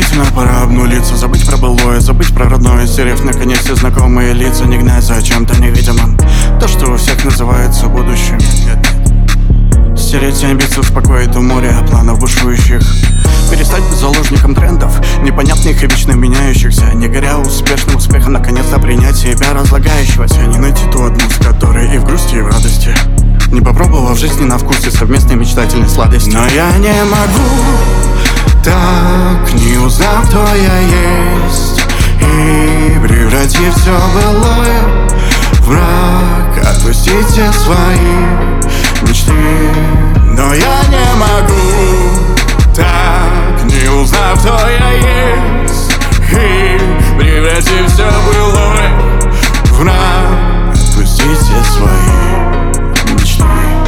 Действительно пора обнулиться, забыть про былое, забыть про родное, стерев наконец все знакомые лица, не гнать за чем-то невидимым то, что у всех называется будущим. Стереть все амбиции, успокоить у моря планов бушующих. Перестать быть заложником трендов, непонятных и вечно меняющихся. Не горя успешным успехом, наконец-то принять себя разлагающегося. Не найти ту одну, с которой и в грусти, и в радости, не попробовав в жизни на вкусе совместной мечтательной сладости. Но я не могу так, не узнав, кто я есть, и превратив все былое в мрак, отпустить все свои мечты. Но я не могу так, не узнав, кто я есть, и превратив все былое в мрак, отпустить все свои мечты.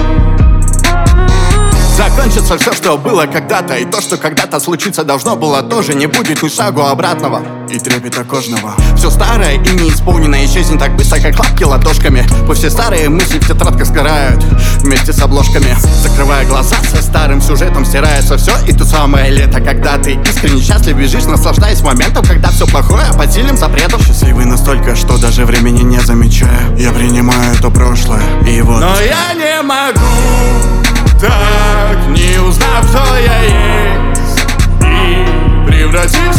Закончится все, что было когда-то, и то, что когда-то случиться должно было, тоже не будет ни шагу обратного и трепета кожного. Все старое и неисполненное исчезнет так быстро, как лапки ладошками. Пусть все старые мысли в тетрадках сгорают вместе с обложками. Закрывая глаза, со старым сюжетом стирается все. И то самое лето, когда ты искренне счастлив бежишь, наслаждаясь моментом, когда все плохое под сильным запретом. Счастливый настолько, что даже времени не замечаю. Я принимаю то прошлое и вот. Но я не могу так, не узнав, кто я есть, и превратив